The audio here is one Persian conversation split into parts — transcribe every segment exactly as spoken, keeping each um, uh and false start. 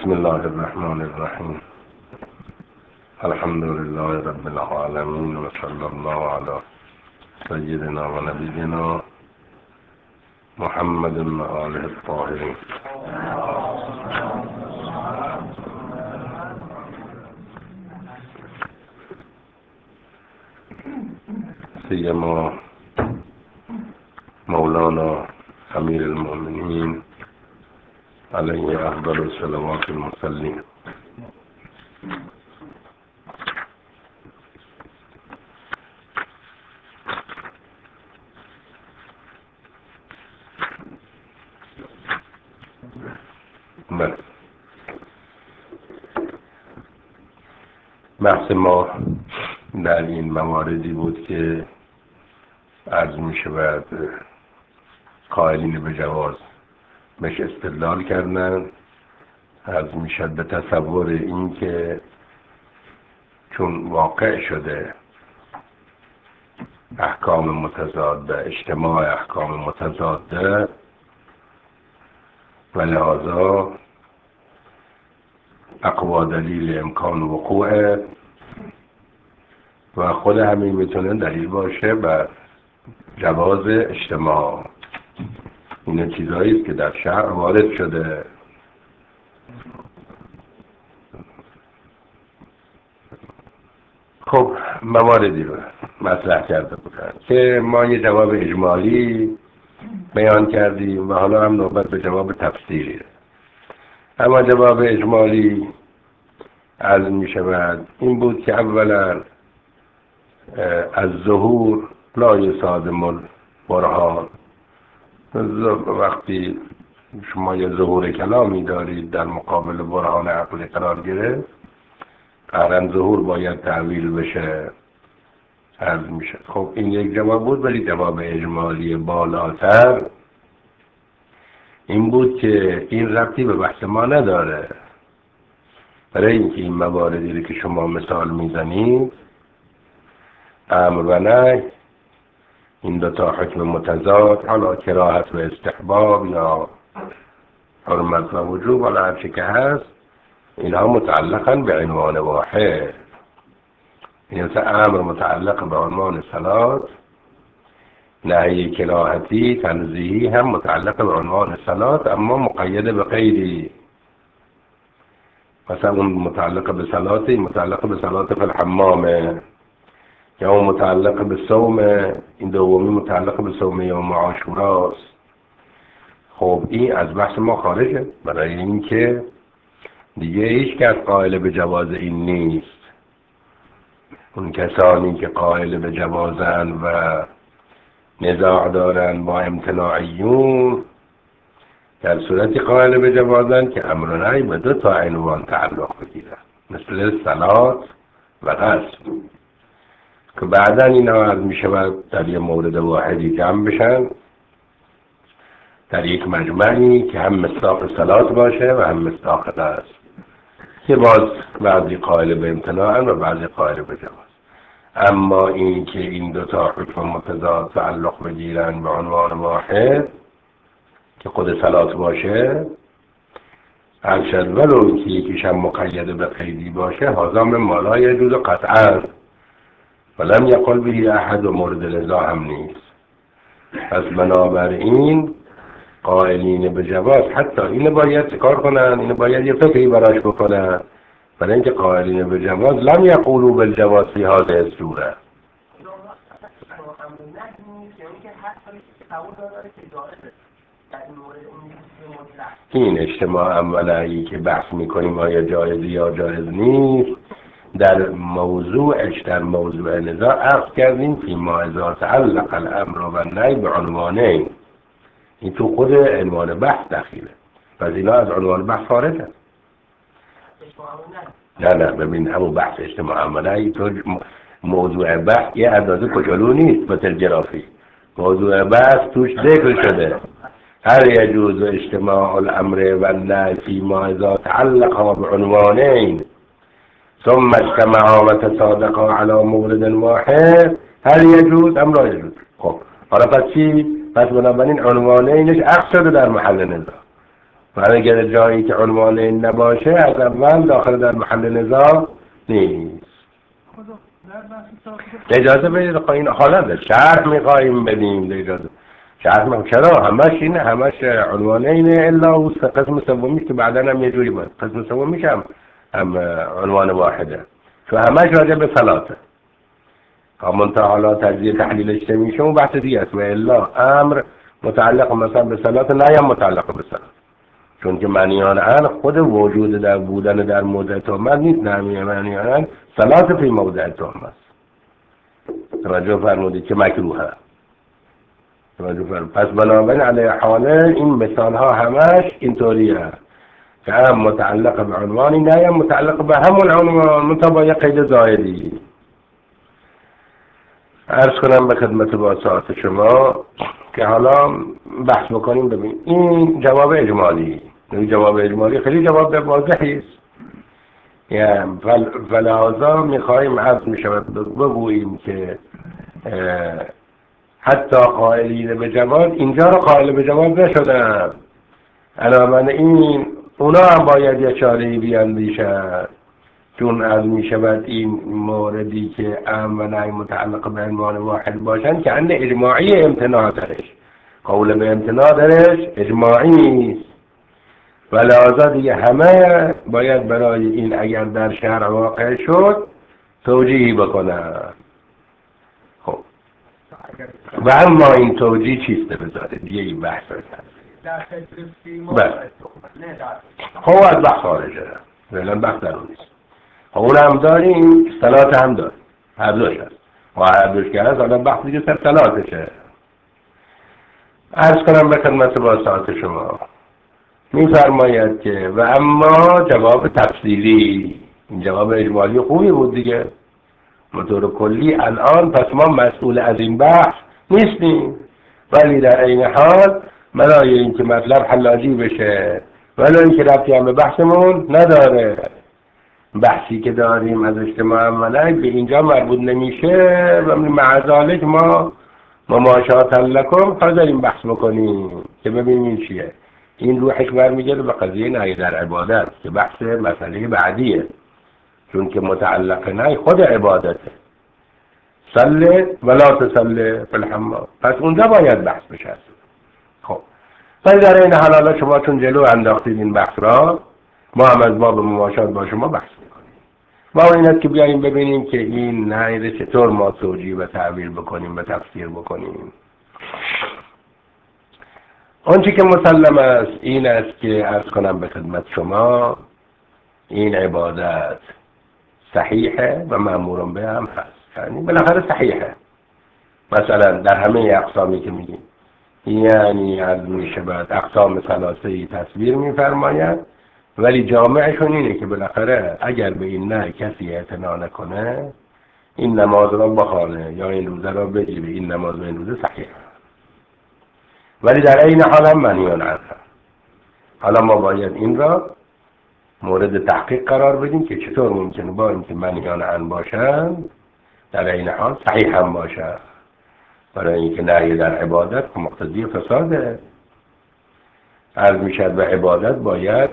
بسم الله الرحمن الرحیم. الحمد لله رب العالمین و صلی الله علی سیدنا و نبینا محمد و آله الطاهرین. سیما مولانا امیر المؤمنین علیه افضل الصلوات المسلمین. بله، بحث ما در این مواردی بود که عرض می شود قائلین به جواز بهش استدلال کردن. عرض می شد به تصور این که چون واقع شده احکام متضاده، اجتماع احکام متضاده، و لحاظا اقوا دلیل امکان وقوع و خود همین میتونه دلیل باشه بر جواز اجتماع. این چیزایی است که در شرع وارد شده. خب مواردی رو مطرح کرده بودن که ما یه جواب اجمالی بیان کردیم و حالا هم نوبت به جواب تفصیلی. اما جواب اجمالی عرض می شود این بود که اولا از ظهور لا یصادم البرهان. وقتی شما یه ظهور کلامی دارید در مقابل برهان عقلی قرار گرفت، قرن ظهور باید تعویل بشه. عرض می شد. خب این یک جواب بود، ولی جواب اجمالی بالاتر این بود که این ربطی به بحث ما نداره، برای اینکه این مواردی رو که شما مثال میزنید، امر و نهی، این دو تا حکم متضاد، حالا کراهت و استحباب یا حرمت و وجوب، حالا هر چی که هست، اینها متعلقاً به عنوان واحد. این مثلا امر متعلق به عنوان صلات، نهی کراهتی تنزیهی هم متعلق به عنوان صلات، اما مقید به قیدی. مثلا اون متعلق به صلاتی متعلق به صلات فی الحمامه، یا اون متعلق به صوم، این دومی متعلق به صوم یوم عاشوراست. خب این از بحث ما خارجه، برای اینکه دیگه هیچ کس قائل به جواز این نیست. اون کسانی که قائل به جوازن و نزاع دارن با امتناعیون، در صورتی قائل به جوازن که امر و نهی به دو تا عنوان تعلق بگیرن، مثل صلات و غسل، که بعدا اینا عرض می شود در یه مورد واحدی جمع بشن در یک مجمعی که هم مصداق صلات باشه و هم مصداق غسل، که باز بعضی قائل به امتناعن و بعضی قائل به جواز. اما این که این دو تا حکم متضاد تعلق بگیرن به عنوان واحد که خود صلات باشه، ارشد ولو اینکه یکیش هم مقید به قیدی باشه، هذا من ما لا یجوز قطعا ولم یقل به احد، و مورد نزاع هم نیست. پس بنابراین قائلین به جواز حتی اینو باید چکار کنن، اینو باید یه فکری براش بکنن، برای اینکه قائلین به جواز لم یقولوا بالجواز فی هذه الصوره. این اجتماع اولی که بحث میکنیم آیا جایز یا جایز نیست، در موضوعش در موضوع نزاع عرض کردیم فیما اذا تعلق الامر و النهی به عنوانین. این تو خود عنوان بحث دخیله، پس اینا از عنوان بحث خارجه. نه نه ببین، همون بحث اجتماع اولی تو موضوع بحث یه اندازه کوچولو نیست به تلگرافی. موضوع بحث توش ذکر شده هل یجوز اجتماع الامر و النهی فیما اذا تعلقا بعنوانین ثم اجتمعا و تصادقا علی مورد واحد هل یجوز ام لا یجوز. خب حالا پس چی؟ پس بنابراین عنوانینش عقد شده در محل نزاع. و اگر جایی که عنوان این نباشه از اول داخل در محل نزاع نیست. اجازه بدید خواهین حالا شرح میخواییم بدیم اجازه شرح میخواییم چرا همش اینه همش عنوانه اینه الا اون قسم سومی که بعدا هم یه جوری باید قسم سومی هم هم عنوان واحده چون همش راجع به صلاته منتها حالا تجزیه تحلیلش که میشه اون بحث دیگه است و الا امر متعلق مثلا به صلات نه یا متعلق به صلات چون که معنیان ان خود وجود در بودن در موضع تهمت نیست نه معنیان ان صلات فی موضع تهمت توجه فرمودید که مکروهه توجه فرمودید پس بنابراین علیه حاله این مثال ها همش اینطوریه که هم متعلق به عنوانی نه یا متعلق به همون عنوان منتها با یه قید زائدی. عرض کنم به خدمت با ساعت شما که حالا بحث بکنیم ببین این جواب اجمالی این جواب اجمالی خیلی جواب واضحی است یعنی فلحاظا میخواییم عرض میشود بگوییم که حتی قائلین به جواب اینجا رو قائل به جواب نشدن علاوه این اونا هم باید یه چاره‌ای بیاندیشن چون از میشود این موردی که ام و نهی متعلق به عنوان واحد باشن که اند اجماعی امتناع درش قول به امتناع درش اجماعی است و لحاظا دیگه همه باید برای این اگر در شهر واقع شد توجیهی بکنن. خب و اما این توجیه چیسته بذاره دیگه این بحث بله خب از بحث خارجه فعلا بحث در اون نیست. اون هم داریم صلات هم داریم هر دوش هست و هر دوش که هست حالا بحث دیگه سر صلاتشه. عرض کنم به خدمت با ساعت شما میفرماید که و اما جواب تفصیلی این جواب اجمالی خوبی بود دیگه مطور کلی الان پس ما مسئول از این بحث نیستیم ولی در این حال برای اینکه مطلب حلاجی بشه ولی اینکه ربطی هم به بحثمون نداره بحثی که داریم از اجتماع عمله به اینجا مربوط نمیشه و معذالک ما مماشات لکم حاضرین بحث بکنیم که ببینیم چیه این روحش برمیگرده به قضیه نهی در عبادت که بحث مسئله بعدیه چون که متعلق نهی خود عبادته صلی ولا تصلی فی الحمام پس اونجا باید بحث بشه. خب ولی در این حالا شما چون جلو انداختید این بحث را ما هم از باب مماشات با شما بحث میکنیم ما این است که بیاییم ببینیم که این نهی چطور ما توجیه و تعبیر بکنیم و تفسیر بکنیم. آنچه که مسلم است این است که عرض کنم به خدمت شما این عبادت صحیحه و مأمور به هم هست یعنی بالاخره صحیحه مثلا در همه اقسامی که میگیم یعنی از میشه بعد اقسام ثلاثه‌ای تصویر میفرماید ولی جامعشون اینه که بالاخره اگر به این نه کسی اعتنا نکنه این نماز را بخوانه یا این روزه را بگیره این نماز و این روزه صحیحه ولی در این حال هم منیان عنه. حالا ما باید این را مورد تحقیق قرار بدیم که چطور ممکنه با اینکه منیان عنه باشن در این حال صحیح هم باشه برای اینکه نهی در عبادت مقتضی فساده عرض میشد و عبادت باید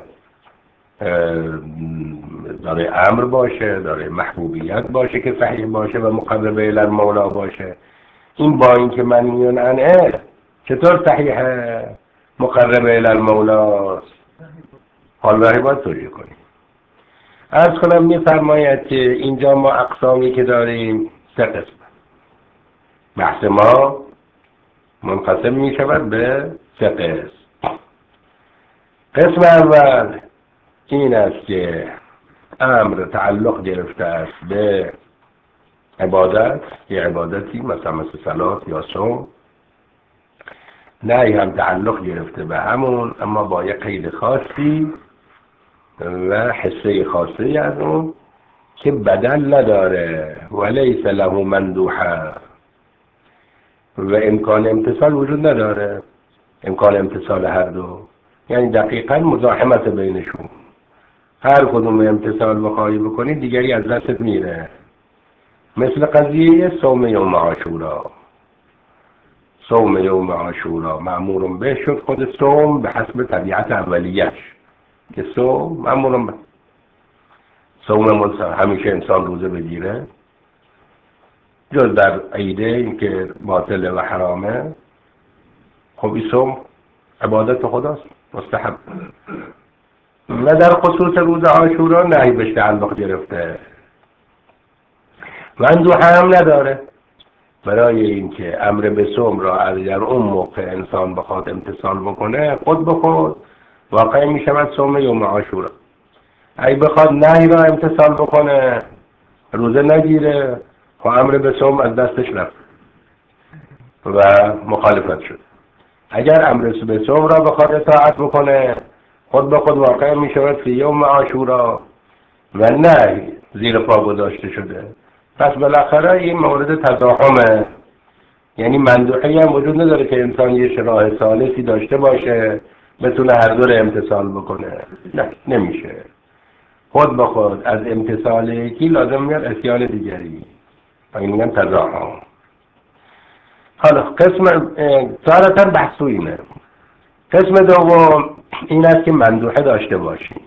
داره امر باشه داره محبوبیت باشه که صحیح باشه و مقرب الی المولا باشه این با اینکه منیان عنه چطور صحیحه مقرب الی المولاست حال برای باید توجیه کنیم. عرض کنم میفرماید که اینجا ما اقسامی که داریم سه قسم بحث ما منقسم می شود به سه قسم. قسم اول این است که امر تعلق گرفته است به عبادت یه عبادتی مثلا مثل صلات یا صوم نهی هم تعلق گرفته به همون اما با یه قید خاصی و حسه خاصی از اون که بدل نداره ولیس له مندوحه و امکان امتصال وجود نداره امکان امتصال هر دو یعنی دقیقا مزاحمت بینشون هر کدوم امتصال بخواهی بکنی دیگری از دستت میره مثل قضیه صوم یوم عاشورا صوم یوم عاشورا مأمور به شد. خود صوم به حسب طبیعت اولیش که صوم مأمور به صوم منصر همیشه انسان روزه بگیره جز در عیده این که باطل و حرامه. خب این صوم عبادت خداست مستحب و در خصوص روز عاشورا نهی بهش تعلق گرفته و اندوه هم نداره برای اینکه امر به صوم را از در اون موقع انسان بخواد امتثال بکنه خود به خود واقع می شود صوم یوم عاشورا. ای بخواد نهی را امتثال بکنه روزه نگیره و امر به صوم از دستش رفت و مخالفت شد. اگر امر به صوم را بخواد اطاعت بکنه خود به خود واقع می شود فی یوم عاشورا و نهی زیر پا گذاشته شده. پس بالاخره این مورد تزاحمه، یعنی مندوحی هم وجود نداره که انسان یه راه ثالثی داشته باشه بتونه هر دو رو امتثال بکنه. نه نمیشه. خود به خود از امتثال یکی لازم میاد اسیان دیگری و این میگن تزاحم. حالا قسم تارتاً بحثو اینه. قسم دوم این است که مندوحه داشته باشیم،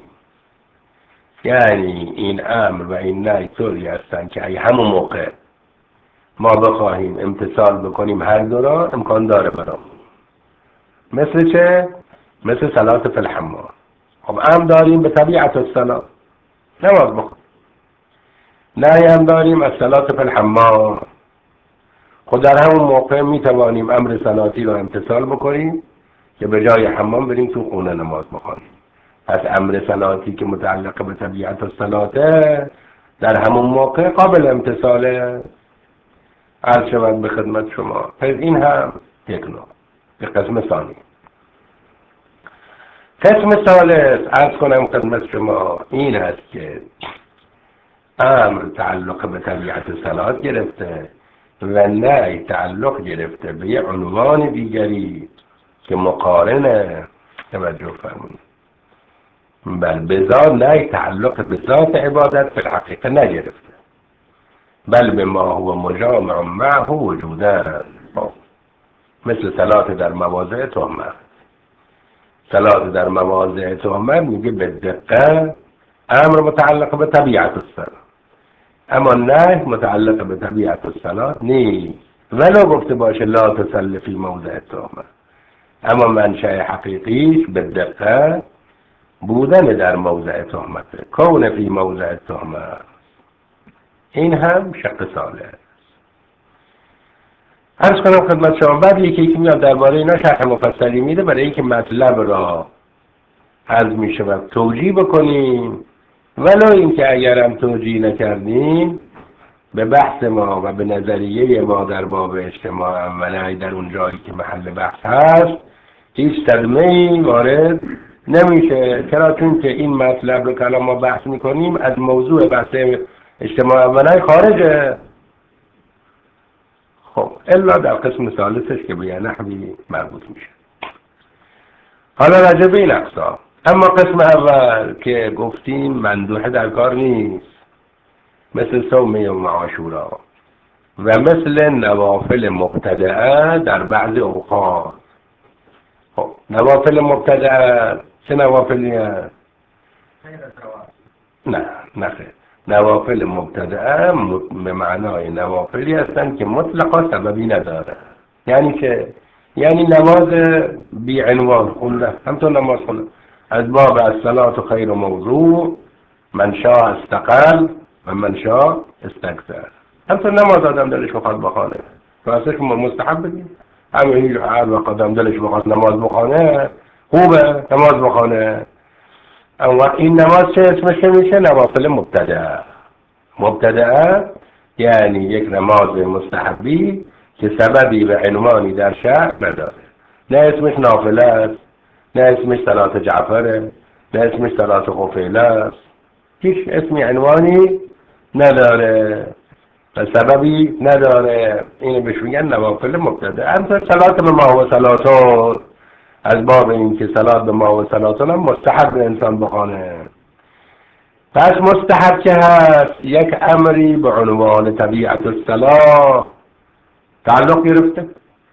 یعنی این امر و این نهی طوری هستن که ای همون موقع ما بخواهیم امتثال بکنیم هر دو را امکان داره برام. مثل چه؟ مثل صلات فی الحمام. خب امر داریم به طبیعت الصلاة نماز بخون، نهی هم داریم از صلات فی الحمام. خود در همون موقع می توانیم امر صلاتی را امتثال بکنیم که به جای حمام بریم تو خونه نماز بخونیم. پس امر صلاتی که متعلق به طبیعت الصلاة در همون موقع قابل امتثاله. عرض شود به خدمت شما. پس این هم یک نوع به قسم ثانی. قسم ثالث عرض کنم خدمت شما این است که امر تعلق به طبیعت صلات گرفته و نه تعلق گرفته به یه عنوان دیگری که مقارنه. توجه فرمایید. بل بذات نه تعلق به ذات عبادت به حقیقت نگرفته، بل به ما هو مجامع معه وجودا. مثل صلات در مواضع تهمت. صلات در مواضع تهمت میگه به دقت امر متعلق به طبیعت الصلاة، اما نه متعلق به طبیعت الصلاة نیست. ولو گفته باشه لا تصل فی موضع تهمت، اما منشأ حقیقیش به دقت بودن در موضع تهمت، کون فی موضع تهمت. این هم شق ثالث. عرض کنم خدمت شما بعد یکی یکی میاد درباره اینا شرح مفصلی میده برای اینکه مطلب را عرض میشود توجیه بکنیم، ولو اینکه اگرم توجیه نکردیم به بحث ما و به نظریه ما در باب اجتماع اولی در اون جایی که محل بحث هست هیچ صدمه‌ای وارد نمیشه. چرا؟ چون که این مطلب رو که الان ما بحث میکنیم از موضوع بحث اجتماع اولی خارجه. خب الا در قسم ثالثش که به یه نحوی مربوط میشه. حالا راجع به این اقسام. اما قسم اول که گفتیم مندوحه در کار نیست، مثل صوم یوم عاشورا و مثل نوافل مبتدعه در بعض اوقات. خب نوافل مبتدعه چه نوافلی هست؟ نه نه خیر. نوافل مبتدعه به معنای نوافلی هستن که مطلقا سببی نداره. یعنی که یعنی نماز بی عنوان خونده، همطور نماز خونده از باب الصلاة خیر موضوع، من شاء استقل و من شاء استکثر. همطور نماز آدم دلش بخواد بخوانه راستش مستحب بگیم، همین هر وقت آدم دلش بخواد نماز بخوانه خوبه نماز بخوانه. اما این نماز چه اسمش میشه؟ نوافل مبتدعه. مبتدعه یعنی یک نماز مستحبی که سببی و عنوانی در شرع نداره. نه اسمش نافله است، نه اسمش صلات جعفره، نه اسمش صلات خفیله است. هیچ اسمی عنوانی نداره و سببی نداره. اینو بهش میگن نوافل مبتدعه. اما صلات به ما و صلاتون از باب این که صلات به ما و صلاتون هم مستحب انسان بخونه. پس مستحب که هست یک امری به عنوان طبیعت الصلاة تعلق گرفته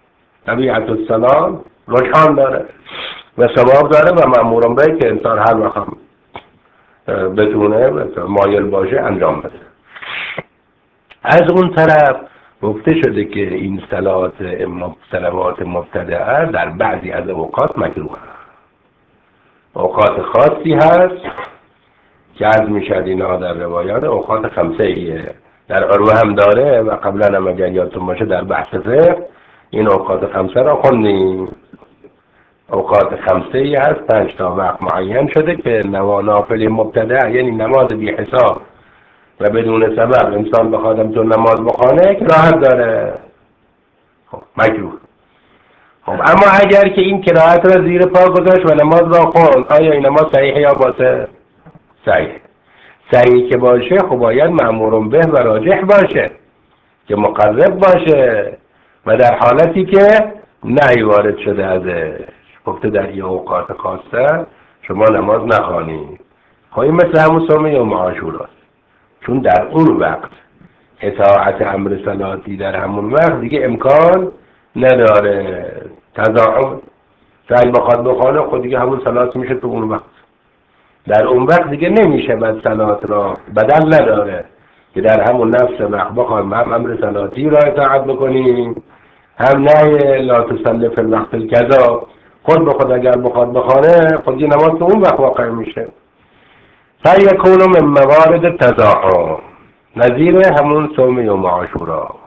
طبیعت السلام روشن داره و ثواب داره و مأمورم به که انسان هر وقت هم بتونه مایل باشه انجام بده. از اون طرف گفته شده که این صلات صلوات مبتدعه در بعضی از اوقات مکروه هست. اوقات خاصی هست که عرض میشد اینا در روایات اوقات خمسه ایه در عروه هم داره و قبلا هم اگر یادتون باشه در بحث فقه این اوقات خمسه را خوندیم. اوقات خمسه ای هست، پنج تا وقت معین شده که نوافل مبتدع یعنی نماز بی حساب و بدون سبب انسان بخواد تو نماز بخونه کراهت داره، خب مکروه. خب اما اگر که این کراهت را زیر پا گذاشت و نماز را خوند، آیا این نماز صحیحه یا باطل؟ صحیح. صحیح که باشه خب باید مأمور به و راجح باشه که مقرب باشه و در حالتی که نهی وارد شده ازش. گفته در این اوقات خاصه شما نماز نخوانید. خب این مثل همون صوم یوم عاشوراست، چون در اون وقت اطاعت امر صلاتی در همون وقت دیگه امکان نداره. تضاعف سعی بخواد بخوانه خود دیگه همون صلات میشه تو اون وقت. در اون وقت دیگه نمیشه بعد صلات را بدل نداره که در همون نفس وقت بخوایم هم امر صلاتی را اطاعت بکنیم هم نه لا تصلی فی الوقت الکذا. خود به خود اگر بخواد بخوانه خود دیگه نماز تو اون وقت واقع میشه. فیکون من موارد تضاعف نظیر همون صوم یوم عاشورا.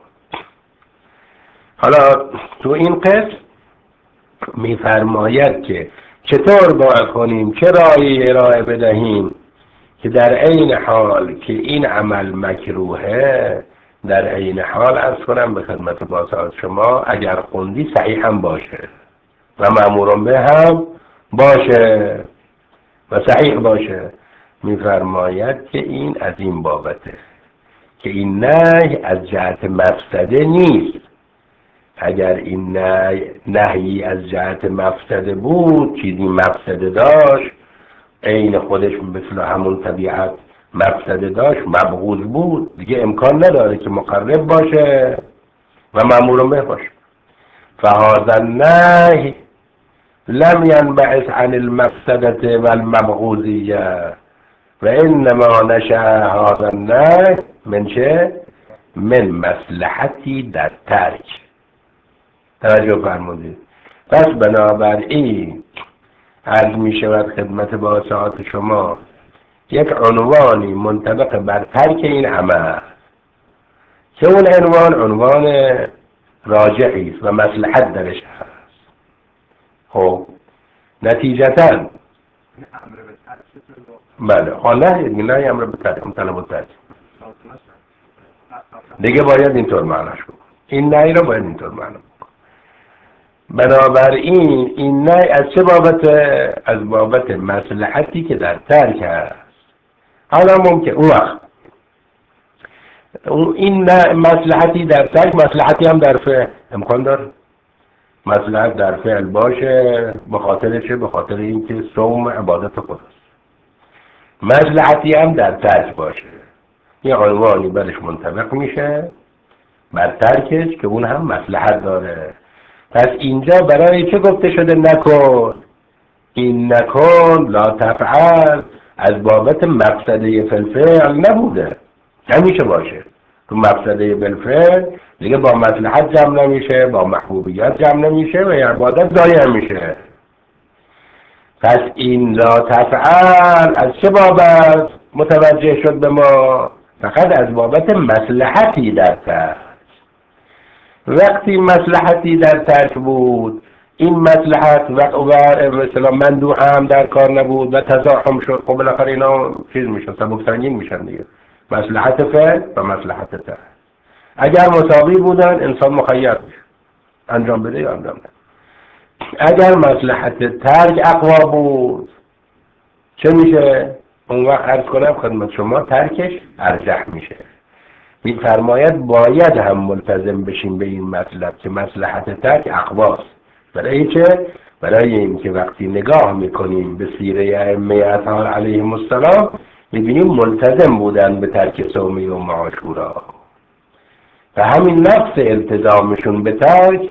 حالا تو این قسم میفرماید که چطور باید کنیم، چه راهی ارائه بدهیم که در عین حال که این عمل مکروهه در عین حال عرض کنم به خدمت بازار شما اگر خوندی صحیح هم باشه و مأمورم به هم باشه و صحیح باشه. میفرماید که این از این بابته که این نهی از جهت مفسده نیست. اگر این نهی از جهت مفسده بود، چیزی مفسده داشت عین خودش مثل همون طبیعت مفسده داشت، مبغوض بود، دیگه امکان نداره که مقرب باشه و مأمور به باشه. فهذا النهی لم ينبعث عن المفسدة والمبغوضية و انما نشأ هذا النهی من چه؟ من مصلحتی در ترک. توجه فرمودید. پس بنابراین عرض می شود خدمت با ساعت شما یک عنوانی منطبق بر ترک این عمل که اون عنوان عنوان راجعی است و مصلحت درش هست. خب نتیجتاً بله حالا نه امر به ترک مطلب ترک دیگه باید اینطور معناش کنم. این نهی رو باید اینطور معنا کنم. بنابراین این نهی از چه بابت؟ از بابت مصلحتی که در ترک هست. حالا ممکن اون وقت این مصلحتی در ترک مصلحتی هم در فعل امکان داره. مصلحت در فعل باشه به خاطر چه؟ به خاطر اینکه صوم عبادت خداست. مصلحتی هم در ترک باشه، یه عنوانی برش منطبق میشه بر ترکش که اون هم مصلحت داره. پس اینجا برای چه گفته شده نکن؟ این نکن لا تفعل از بابت مفسده فلفل نبوده، نمیشه باشه. تو مفسده بالفعل دیگه با مصلحت جمع نمیشه، با محبوبیت جمع نمیشه و عبادت ضایع میشه. پس این لا تفعل از چه بابت متوجه شد به ما؟ فقط از بابت مصلحتی در ترک. وقتی مصلحتی در ترک بود، این مصلحت و مثلا مندوح هم در کار نبود و تزاحم شد، خب بالاخره اینا چیز میشن، سبک سنگین میشن دیگه. مصلحت فعل و مصلحت ترک اگر مساوی بودن انسان مخیر میشه انجام بده یا انجام نده. اگر مصلحت ترک اقوا بود چه میشه؟ اون وقت عرض کنم خدمت شما ترکش ارجح میشه. میفرماید باید هم ملتزم بشیم به این مطلب که مصلحت ترک اقواست. برای چه؟ برای اینکه وقتی نگاه میکنیم به سیره ائمه اطهار علیهم السلام میبینیم ملتزم بودن به ترک صوم یوم عاشورا و همین نفس التزامشون به ترک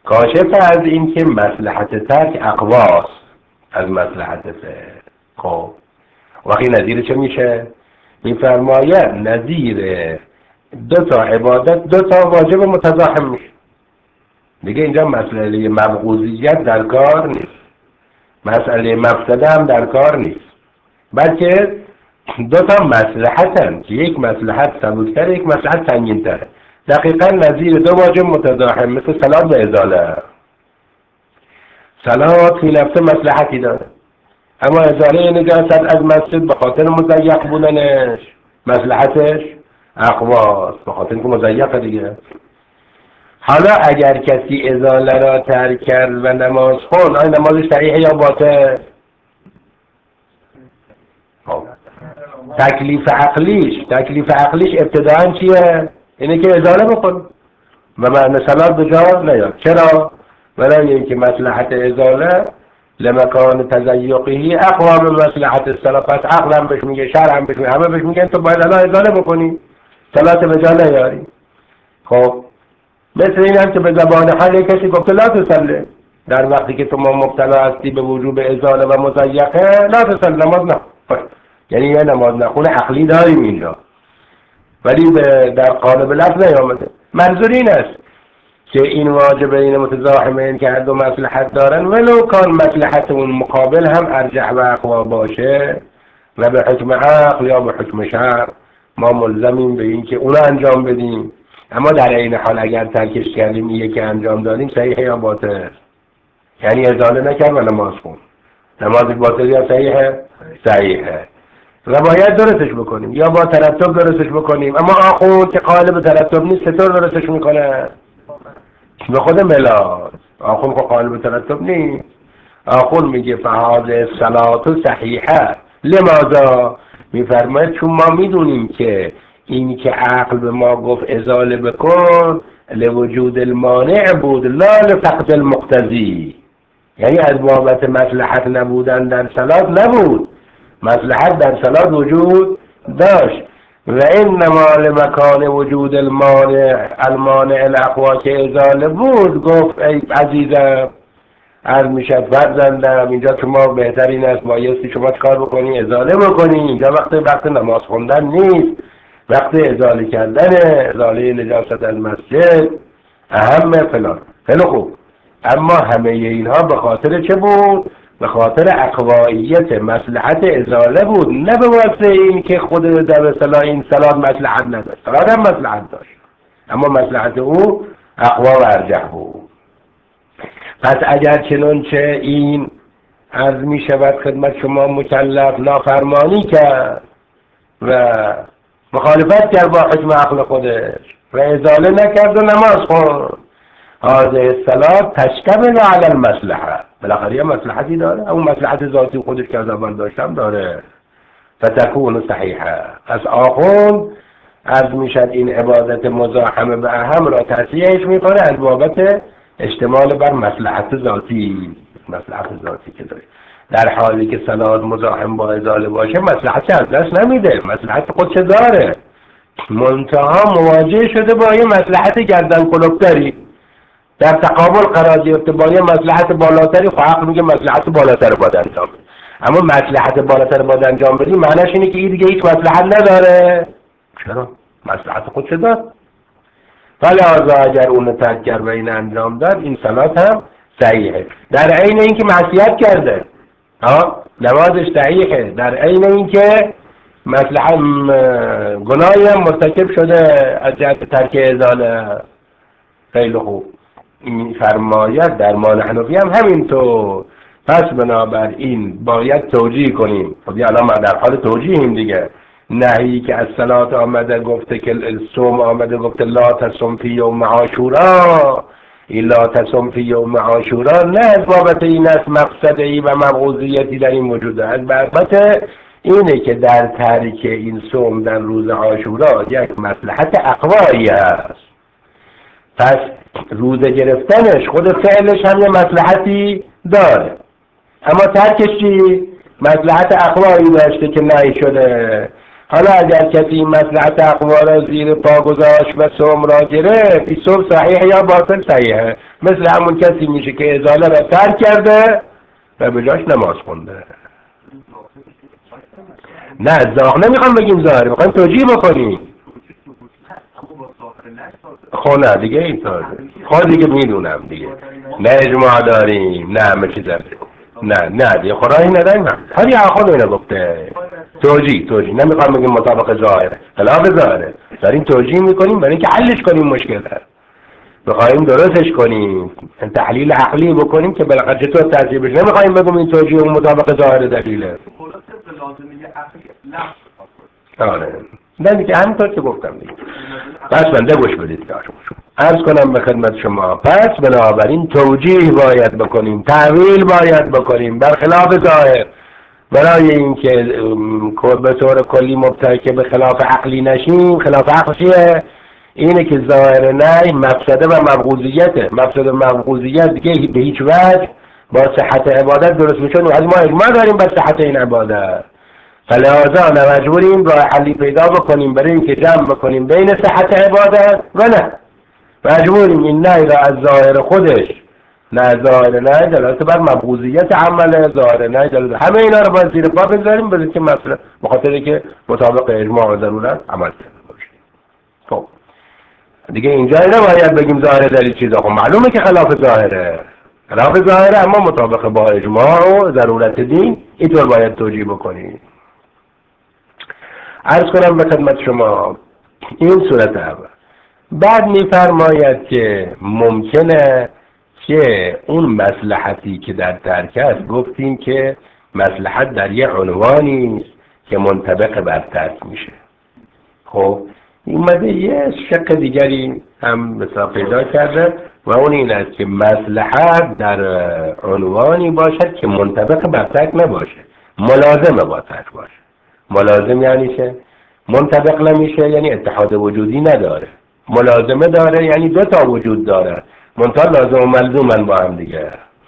کاشف از این که مصلحت ترک اقواست از مصلحت فعل. خب وقتی نظیر چه میشه؟ میفرماید نظیر دو تا عبادت دو تا واجب متضاهم میشه. دیگه اینجا مسئله مبغوضیت در کار نیست، مسئله مفسده هم در کار نیست، بلکه دو تا مصلحتن که یک مصلحت سبکتره یک مصلحت سنگین‌تره. دقیقاً نظیر دو واجب متضاهم مثل صلات و ازاله. صلات فی نفسه مصلحتی داره، اما ازاله نجاست از مسجد به خاطر مضیق بودنش مصلحتش اقواست، به خاطر که مضیقه دیگه. حالا اگر کسی ازاله را ترک کرد و نماز خون، آیا نمازش صحیحه یا باطل؟ تکلیف عقلیش تکلیف عقلیش ابتداعاً چیه؟ اینه که ازاله بکن و معنی صلات به جا نیاد. چرا؟ برای اینکه مصلحت ازاله لمکان تضیقی اقوا من مصلحت الصلاه. پس عقل هم بهش میگه، شرع هم بهش میگه، همه بهش میگن تو باید الان ازاله بکنی، صلات به جا نیاری. خب مثل این هم که به زبان حال کسی گفته لا تصلی، در وقتی که تو ما مبتلا هستی به وجوب ازاله و مضیقه لا تصلی، نماز نخون. یعنی یه نماز نخونه عقلی داریم اینجا، ولی در قالب لفظ نیامده. منظور این است که این واجب این متزاحمین که هر دو مصلحت دارن، ولو کان مصلحت اون مقابل هم ارجح و اقوا باشه و به حکم عقل یا به حکم شرع ما ملزمیم به این که اون انجام بدیم. اما در این حال اگر ترکش کردیم این یکی انجام دادیم صحیحه یا باطل؟ یعنی ازاله نکرد و نماز خون، نماز باطل یا صحیحه؟ صحیحه و باید درستش بکنیم یا با ترتب درستش بکنیم. اما آخوند که قالب ترتب نیست چطور درستش میکنه؟ به خود ملاد آخوند که قالب ترتب نیست. آخوند میگه فهذه الصلاة صحیحه. لماذا؟ میفرماید چون ما میدونیم که این که عقل به ما گفت ازاله بکن لوجود المانع بود لا لفقد المقتضی، یعنی از بابت مصلحت نبودن در صلات نبود، مصلحت در صلات وجود داشت. و انما لمکان وجود المانع المانع الاقوا که ازاله بود گفت ای عزیزم عرض میشد فرزندم اینجا که ما بهترین است بایستی شما چکار بکنی؟ ازاله بکنی. اینجا وقت وقت نماز خوندن نیست، وقت ازاله کردن، ازاله نجاست از مسجد اهم فلان. خیلی خوب، اما همه اینها به خاطر چه بود؟ به خاطر اقواییت مصلحت ازاله بود، نه به واسه این که خود در اصطلاح این صلات مصلحت نداشت. صلات هم مصلحت داشت اما مصلحت او اقوا و ارجح بود. پس اگر چنانچه این عرض می شود خدمت شما مکلف نافرمانی کرد و مخالفت کرد با حکم عقل خودش و ازاله نکرد و نماز خوند، هذه الصلاة تشتمل على المصلحه، بالاخره یه مصلحتی داره، اون مصلحت ذاتی خودش که از اول داشتم داره، فتكون صحیحه. پس آخوند عرض میشد این عبادت مزاحمه به اهم را تصحیحش میکنه از بابت اشتمال بر مصلحت ذاتی، مصلحت ذاتی که داره، در حالی که صلات مزاحم با ازاله باشه مصلحت از دست نمیده، مصلحت خودش داره، منتها مواجه شده با یه مصلحت گردن کلفتری در تقابل قرار گرفته با یه مصلحت بالاتری. خب حق میگه مصلحت بالاتر باید انجام بدی، اما مصلحت بالاتر باید انجام بدی معنیش اینه که این دیگه هیچ مصلحت نداره. چرا؟ مصلحت خودش داره. ولی آزا اگر اون ترک کرد و این انجام داد این صلات هم صحیحه، در عین اینکه معصیت کرده ها نمازش صحیحه، در عین اینکه مصلحت گناهی هم مرتکب شده از جهت ترک ازاله. خیلی خوب، این فرمایت در ما حنفی هم همینطور. پس بنابراین باید توجیه کنیم. خب الان ما در حال توجیهیم دیگه. نهی که از صلات آمده گفته که صوم آمده گفته لا تصم فی یوم عاشورا، این لا تصم فی یوم عاشورا نه از بابت این است مقصدی و مبغوضیتی در این وجوده، از بابت اینه که در ترک این صوم در روز عاشورا یک مصلحت اقوایی است. پس روزه گرفتنش خود فعلش هم یه مصلحتی داره، اما ترکش چی؟ مصلحت اقوایی داشته که نهی شده. حالا اگر کسی این مصلحت تقوا را زیر پا گذاشت و صوم را گرفت، این صوم صحیح یا باطل صحیحه، مثل همون کسی میشه که ازاله را ترک کرده و به جاش نماز خونده. نه ظاهر نمیخوام بگیم ظاهر، میخوام توجیه بکنیم. خب نه دیگه اینطور خود دیگه میدونم دیگه، نه اجماع داریم نه همه چیز داریم، نه نه دیگه خدایی نداریم، هر خود اینو گفته. توجیه توجیه نمیخوام بگیم مطابق ظاهره، خلاف ظاهره، داریم توجیه میکنیم برای اینکه حلش کنیم مشکل هست، بخوایم درستش کنیم، تحلیل عقلی بکنیم که بالاخره چطور ترجیح بشه. نمیخوایم بگیم این توجیه اون مطابق ظاهر دلیله. آره نه دیگه همینطور که گفتم دیگه. پس بنده گوش بدید که عرض کنم به خدمت شما، پس بنابراین توجیه باید بکنیم، تعویل باید بکنیم برخلاف ظاهر، برای اینکه به طور کلی مبتکر به خلاف عقلی نشیم. خلاف عقل چیه؟ اینه که ظاهر نه مفسده و مبغوضیته. مفسده و مبغوضیت دیگه به هیچ وجه با صحت عبادت درست میشه. از ما اجماع داریم بر صحت این عبادت، فلذا مجبوریم راه حلی پیدا بکنیم برای اینکه جمع بکنیم بین صحت عبادت و نه. مجبوریم این نه را از ظاهر خودش، نه ظاهر نه دلالت بر مبغوضیت عمله، ظاهر نه دلالت، همه اینا رو باید زیر پا بذاریم برای که مثلا بخاطر که مطابق اجماع و ضرورت عمل کرده باشه. خب دیگه اینجا نباید بگیم ظاهر دلیل چیزا، خب معلومه که خلاف ظاهره، خلاف ظاهره، اما مطابق با اجماع و ضرورت دین اینطور باید توجیه بکنیم. عرض کنم به خدمت شما این صورت اول. بعد میفرماید که ممکنه که اون مصلحتی که در ترک است، گفتیم که مصلحت در یه عنوانی است که منطبق بر ترک میشه. خب اومده یه شق دیگری هم مثلا پیدا کرده و اون این است که مصلحت در عنوانی باشد که منطبق بر ترک نباشه، ملازم با ترک باشه. ملازم یعنی چه؟ منطبق نمیشه یعنی اتحاد وجودی نداره، ملازمه داره یعنی دو تا وجود داره منتها لازم و ملزومن با هم دیگه.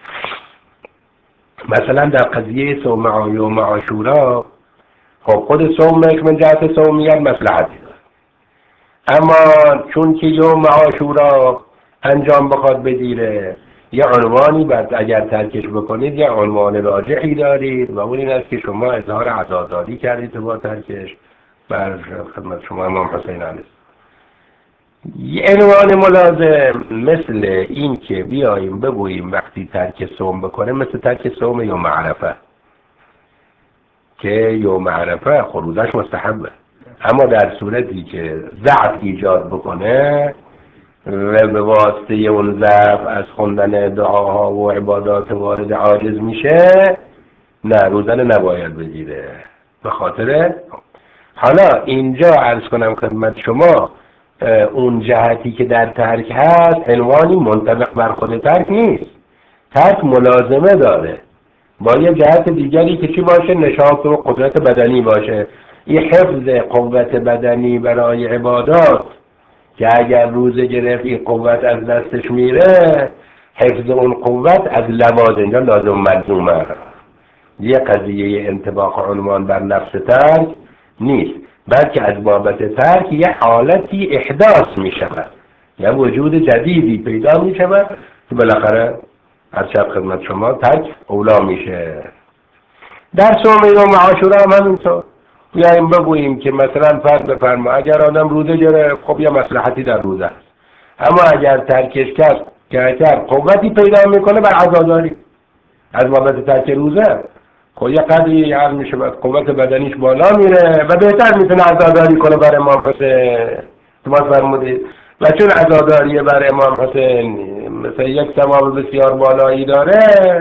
مثلا در قضیه صوم یوم عاشورا، خب خود صومش من جهت صومیت مصلحتی داره، اما چون که یوم عاشورا انجام بخواد بگیره یه عنوانی بعد اگر ترکش بکنید یه عنوان راجحی دارید و اون این است که شما اظهار عزاداری کردید با ترکش بر خدمت شما امام حسین علیه. یه عنوان ملازم مثل این که بیاییم بگوییم وقتی ترک صوم بکنه، مثل ترک صوم یوم عرفه که یوم عرفه خروجش مستحبه، اما در صورتی که ضعف ایجاد بکنه و به واسطه اون ضعف از خوندن دعاها و عبادات وارد عاجز میشه، نه روزنه نباید بگیره. به خاطر حالا اینجا عرض کنم خدمت شما اون جهتی که در ترک هست عنوانی منطبق بر خود ترک نیست، ترک ملازمه داره با یه جهت دیگری که چی باشه؟ نشاط و قدرت بدنی باشه. یه حفظ قوت بدنی برای عبادات که اگر روزه گرفت این قوت از دستش میره، حفظ اون قوت از لواز اینجا لازم ملزومه. یه قضیه انطباق عنوان بر نفس ترک نیست، بلکه از بابت ترک یه حالتی احداث می شود، یه وجود جدیدی پیدا می شود که بالاخره از شب خدمت شما ترک اولا میشه. در صوم یوم عاشورا هم همینطور. بیاییم بگوییم که مثلا فرض بفرما اگر آدم روزه گرفت، خب یه مصلحتی در روزه است، اما اگر ترکش کرد که کرد قوتی پیدا میکنه بر عزاداری از بابت ترک روزه، خب یه قدری عرض میشه قوت بدنیش بالا میره و بهتر میتونه عزاداری کنه بر امام حسین. تو ما فرمودید و چون عزاداری بر امام حسین مثل یک ثواب بسیار بالایی داره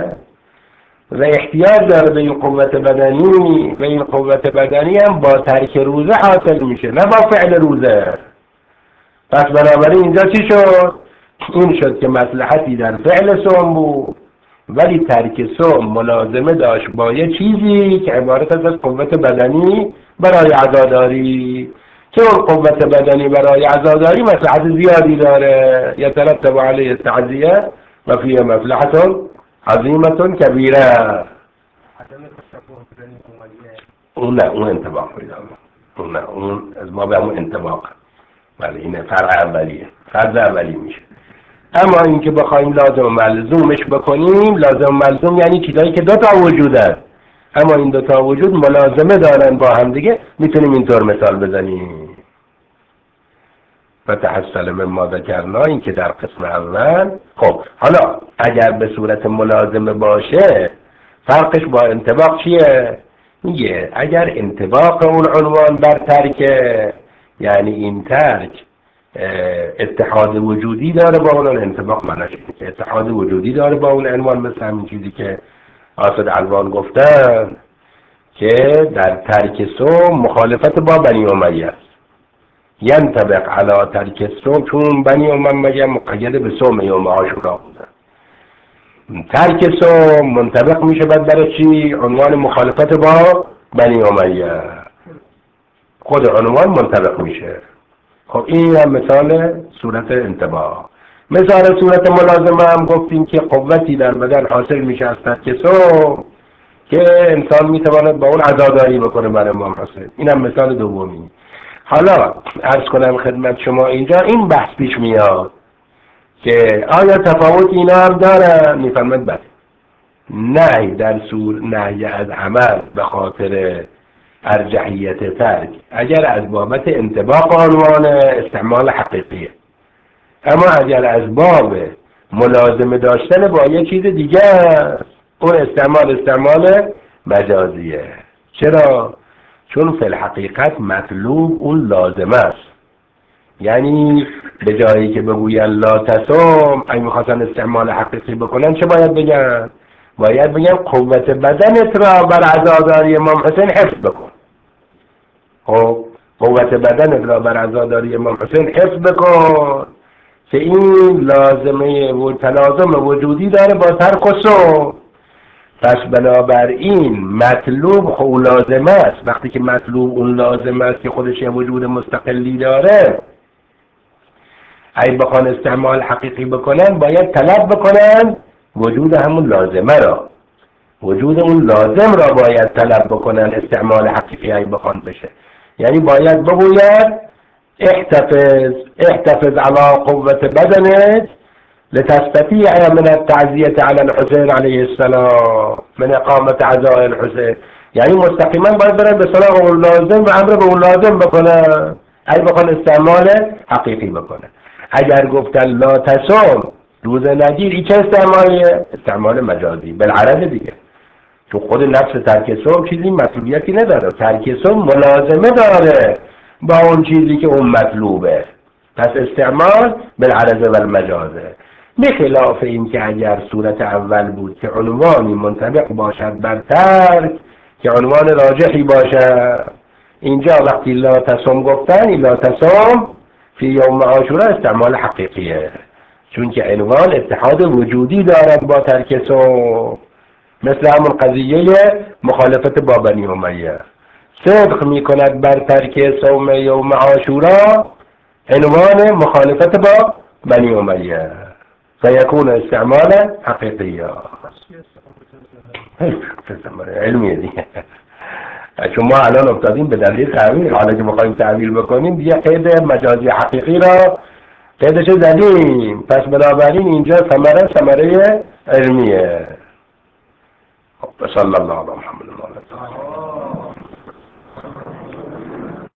و احتیاج داره به این قوت بدنی و این قوت بدنی هم با ترک روزه حاصل میشه نه با فعل روزه. پس بنابراین اینجا چی شد؟ این شد که مصلحتی در فعل صوم بود ولی ترک صوم ملازمه داشت با یه چیزی که عبارت از قوت بدنی برای عزاداری، که اون قوت بدنی برای عزاداری مصلحت زیادی داره، یترتب علیه التعزیه و فیه مصلحت عظیمه کبیره. اون نه اون انتباه پیدا اون اون از ما به همون انطباق. بله این فرق اولیه، فرض اولی میشه. اما اینکه بخوایم لازم و ملزومش بکنیم، لازم و ملزوم یعنی چیزایی که دو تا وجودن اما این دو تا وجود ملازمه دارن با هم دیگه، میتونیم اینطور مثال بزنیم. و تحصل مما ذکرنا، این که در قسم اول. خب حالا اگر به صورت ملازمه باشه فرقش با انطباق چیه؟ میگه اگر انطباق اون عنوان بر ترکه، یعنی این ترک اتحاد وجودی داره با اون انطباق، معناش اینه که اتحاد وجودی داره با اون عنوان، مثل همین چیزی که آسد الوان گفتن که در ترک صوم مخالفت با بنی امیه است. ینطبق علی ترک صوم، چون بنی امیه مقید به صوم یوم عاشورا بودن. ترک صوم منطبق میشه بعد برای چی؟ عنوان مخالفت با بنی امیه، خود عنوان منطبق میشه. خب این هم مثال صورت انطباق. مثال صورت ملازمه هم گفتیم که قوتی در بدن حاصل میشه از ترک صوم که انسان میتواند با اون عزاداری بکنه برای امام حسین. این هم مثال دومی. حالا عرض کنم خدمت شما اینجا این بحث پیش میاد که آیا تفاوت اینا هم دارن؟ میفرماید بله. نهی در سور نهی از عمل به خاطر ارجحیت ترک اگر از بابت انطباق عنوان استعمال حقیقیه، اما اگر از باب ملازمه داشتن با یه چیز دیگه اون استعمال استعمال مجازیه. چرا؟ چون فی الحقیقت مطلوب اون لازمه است. یعنی به جایی که بگوین لا تصوم، اگه میخواستن استعمال حقیقی بکنن چه باید بگن؟ باید بگن قوت بدنت را بر عزاداری امام حسین حفظ بکن. خب قوت بدنت را بر عزاداری امام حسین حفظ بکن که این لازمه و تلازم وجودی داره با ترک و صوم. پس بنابراین مطلوب خو لازمه است. وقتی که مطلوب اون لازمه است که خودش یه وجود مستقلی داره، اگه بخوان استعمال حقیقی بکنن باید طلب بکنن وجود همون لازمه را، وجود اون لازم را باید طلب بکنن استعمال حقیقی اگه بخوان بشه. یعنی باید بگوید احتفظ احتفظ على قوت بدنت لتستطيع من التعزیة على الحسین علیه السلام من اقامت عزاء الحسین. یعنی مستقیما باید برن به سراغ اون لازم و امر به اون لازم بکنن اگه بخوان استعمال حقیقی بکنن. اگر گفتن لا تصوم، روزه نگیر، این چه استعمالیه؟ استعمال مجازی بالعرض دیگه، تو خود نفس ترک صوم چیزی مطلوبیتی نداره، ترک صوم ملازمه داره با اون چیزی که اون مطلوبه، پس استعمال بالعرض و المجازه. بخلاف این که اگر صورت اول بود که عنوانی منطبق باشد بر ترک که عنوان راجحی باشد، اینجا وقتی لا تصوم گفتن این لا تصوم فی یوم عاشورا استعمال حقیقیه، چون که عنوان اتحاد وجودی دارد با ترک صوم، مثل همون قضیه مخالفت با بنی امیه. صدق می کند بر ترک صوم یوم عاشورا عنوان مخالفت با بنی امیه فیکون استعمال حقیقیه. علمیه دیگه. چون ما الان افتادیم به دلیل تعویل، حالا که میخوایم تعویل بکنیم دیگه قید مجازی حقیقی را قیدش زدیم، پس بنابراین اینجا ثمره ثمره علمیه. صلی الله علی محمد.